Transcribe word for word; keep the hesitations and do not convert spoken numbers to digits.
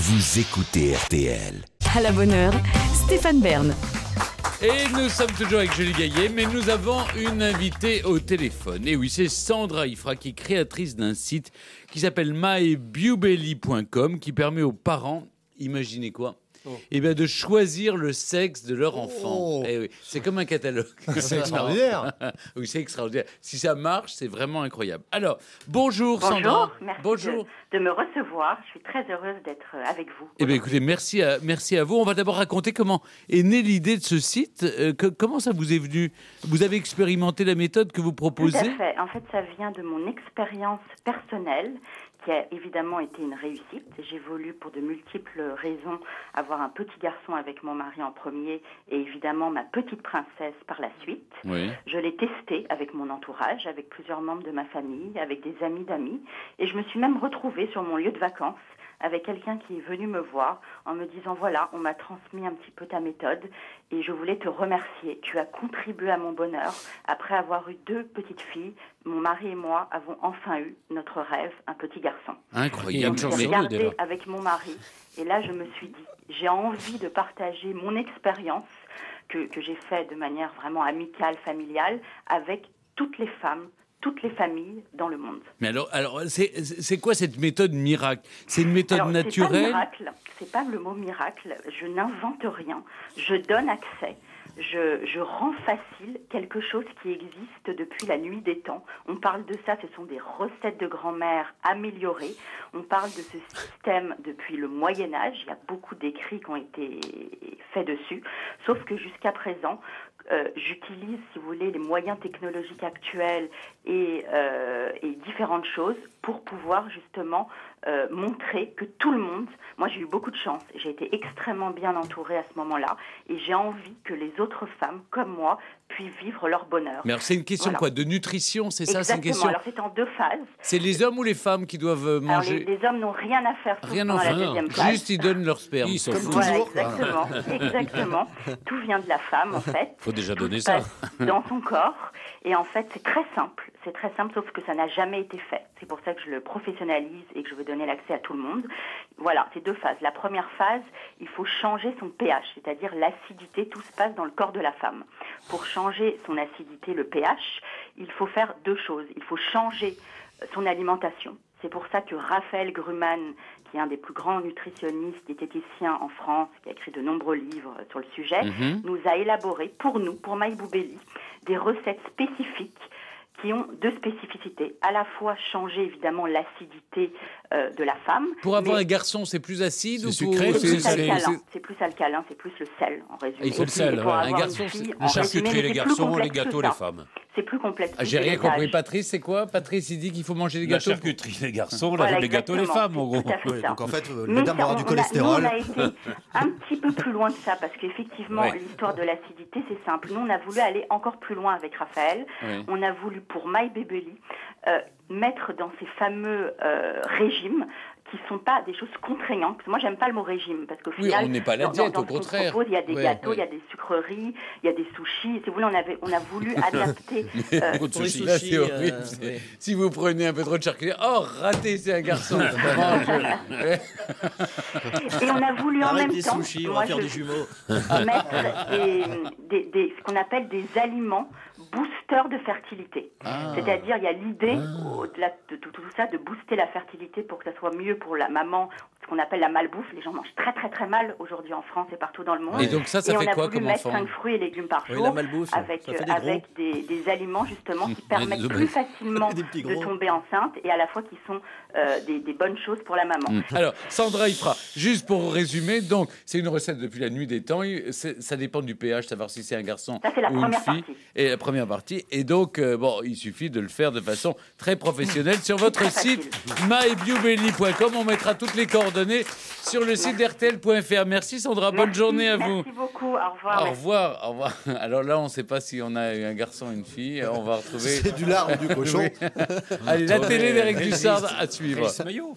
vous écoutez R T L. À la bonne heure, Stéphane Bern. Et nous sommes toujours avec Julie Gaillet, mais nous avons une invitée au téléphone. Et oui, c'est Sandra Ifra, qui est créatrice d'un site qui s'appelle my bewbelly point com, qui permet aux parents, imaginez quoi, oh. eh bien de choisir le sexe de leur enfant. Oh. Eh oui, c'est comme un catalogue. C'est extraordinaire. Oui, c'est extraordinaire. Si ça marche, c'est vraiment incroyable. Alors, bonjour, bonjour Sandra. Merci bonjour. De, de me recevoir. Je suis très heureuse d'être avec vous. Eh bien, écoutez, merci à, merci à vous. On va d'abord raconter comment est née l'idée de ce site. Euh, que, comment ça vous est venu ? Vous avez expérimenté la méthode que vous proposez ? Tout à fait. En fait, ça vient de mon expérience personnelle, qui a évidemment été une réussite. J'ai voulu, pour de multiples raisons, avoir un petit garçon avec mon mari en premier et évidemment ma petite princesse par la suite. Oui. Je l'ai testé avec mon entourage, avec plusieurs membres de ma famille, avec des amis d'amis, et je me suis même retrouvée sur mon lieu de vacances avec quelqu'un qui est venu me voir en me disant « Voilà, on m'a transmis un petit peu ta méthode et je voulais te remercier. Tu as contribué à mon bonheur. Après avoir eu deux petites filles, mon mari et moi avons enfin eu notre rêve, un petit garçon. » Incroyable. J'ai regardé avec mon mari et là je me suis dit « J'ai envie de partager mon expérience que, que j'ai faite de manière vraiment amicale, familiale, avec toutes les femmes, toutes les familles dans le monde. » Mais alors, alors c'est, c'est quoi cette méthode miracle ? C'est une méthode alors, naturelle ? C'est pas miracle, c'est pas le mot miracle. Je n'invente rien. Je donne accès. Je, je rends facile quelque chose qui existe depuis la nuit des temps. On parle de ça, ce sont des recettes de grand-mère améliorées. On parle de ce système depuis le Moyen-Âge. Il y a beaucoup d'écrits qui ont été faits dessus. Sauf que jusqu'à présent, Euh, j'utilise, si vous voulez, les moyens technologiques actuels et, euh, et différentes choses pour pouvoir justement euh, montrer que tout le monde, moi j'ai eu beaucoup de chance, j'ai été extrêmement bien entourée à ce moment-là et j'ai envie que les autres femmes comme moi puissent vivre leur bonheur. Mais alors c'est une question voilà. quoi, de nutrition, c'est ça? Exactement. C'est une question... Alors c'est en deux phases. C'est les hommes ou les femmes qui doivent manger? Alors les, les hommes n'ont rien à faire rien dans à la faire. deuxième phase. Juste ils donnent leur sperme. Ils sont Comme toujours. voilà, exactement, exactement. Tout vient de la femme en fait. Faut déjà Tout donner se ça. passe dans son corps. Et en fait, c'est très simple. C'est très simple, sauf que ça n'a jamais été fait. C'est pour ça que je le professionnalise et que je veux donner l'accès à tout le monde. Voilà, c'est deux phases. La première phase, il faut changer son pH, c'est-à-dire l'acidité. Tout se passe dans le corps de la femme. Pour changer son acidité, le pH, il faut faire deux choses. Il faut changer son alimentation. C'est pour ça que Raphaël Grumman, qui est un des plus grands nutritionnistes, diététiciens en France, qui a écrit de nombreux livres sur le sujet, mm-hmm. nous a élaboré pour nous, pour my bewbelly, des recettes spécifiques qui ont deux spécificités. À la fois changer évidemment l'acidité euh, de la femme. Pour avoir un garçon, c'est plus acide c'est ou sucré, pour... c'est, c'est, plus c'est, c'est plus alcalin, c'est plus le sel en résumé. Il faut le sel. Ouais. Un garçon, fille, la charcuterie, résumé, les garçons, les gâteaux, les femmes. C'est plus complexe. Ah, j'ai rien compris. Patrice, c'est quoi? Patrice, il dit qu'il faut manger des gâteaux. La charcuterie, les garçons, voilà, les gâteaux, les femmes, en gros. Ouais, donc en fait, mais mesdames vont avoir du cholestérol. A, nous, on a été un petit peu plus loin de ça, parce qu'effectivement, ouais. l'histoire de l'acidité, c'est simple. Nous, on a voulu aller encore plus loin avec Raphaël. Ouais. On a voulu, pour my bewbelly, euh, mettre dans ces fameux euh, régimes qui ne sont pas des choses contraignantes. Moi, j'aime pas le mot régime, parce qu'au oui, final, on n'est pas à la diète, dans, dans au contraire. Propose, il y a des ouais, gâteaux, ouais. il y a des sucreries, il y a des sushis. Si vous voulez, on, avait, on a voulu adapter... euh, de sushis, là, c'est horrible. Euh, c'est... Ouais. Si vous prenez un peu trop de charcuterie, oh, raté, c'est un garçon. Et on a voulu en Arrête même des temps... sushis, on va faire des jumeaux. Mettre des, des, des, ce qu'on appelle des aliments boosters de fertilité. Ah. C'est-à-dire, il y a l'idée, ah. au-delà de tout, tout ça, de booster la fertilité pour que ça soit mieux pour la maman, ce qu'on appelle la malbouffe. Les gens mangent très très très mal aujourd'hui en France et partout dans le monde. Et donc ça, ça et fait quoi comme enfant? On a voulu mettre cinq fruits et légumes par jour, oui, la malbouffe, avec, des, avec des, des aliments justement qui permettent des plus facilement de tomber enceinte et à la fois qui sont euh, des, des bonnes choses pour la maman. Mmh. Alors, Sandra Ifra, juste pour résumer, donc c'est une recette depuis la nuit des temps. C'est, ça dépend du pH, savoir si c'est un garçon ça, c'est la ou une fille. Partie. Et la première partie. Et donc, euh, bon, il suffit de le faire de façon très professionnelle sur votre site my bewbelly point com. On mettra toutes les coordonnées sur le site r t l point f r. Merci Sandra, merci, bonne journée à vous. Merci beaucoup, au revoir. Au revoir, au revoir. Alors là, on ne sait pas si on a un garçon ou une fille. On va retrouver... C'est du lard ou du cochon. Oui. Allez, la télé d'Éric Dussard à suivre.